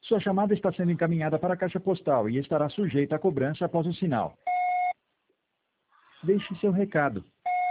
Sua chamada está sendo encaminhada para a caixa postal e estará sujeita a cobrança após o sinal. Deixe seu recado.